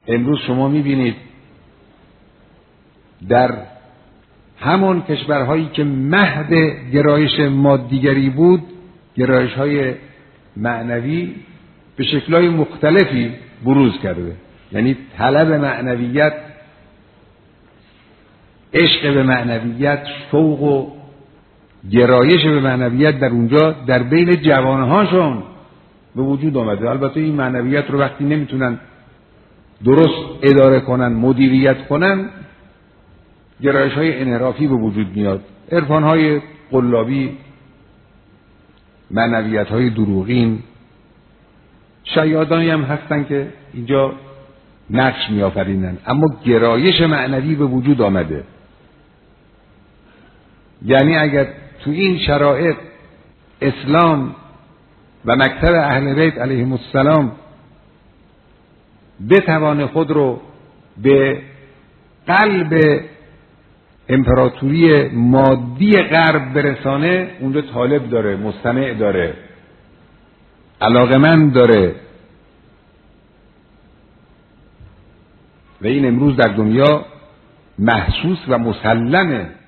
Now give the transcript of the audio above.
امروز شما میبینید در همون کشورهایی که مهد گرایش مادیگری بود، گرایش‌های معنوی به شکل‌های مختلفی بروز کرده. یعنی طلب معنویت، عشق به معنویت، شوق و گرایش به معنویت در اونجا در بین جوانهاشون به وجود آمده. البته این معنویت رو وقتی نمیتونن درست اداره کنن، مدیریت کنن، گرایش‌های انحرافی به وجود میاد. عرفان‌های قلابی، معنویت‌های دروغین، شیادانی هم هستن که اینجا نقش می‌آفرینن، اما گرایش معنوی به وجود آمده. یعنی اگر تو این شرایط اسلام و مکتب اهل بیت علیهم السلام بتوانه خود رو به قلب امپراتوری مادی غرب برسانه، اونجا طالب داره، مستمع داره، علاقمند داره. و این امروز در دنیا محسوس و مسلمه.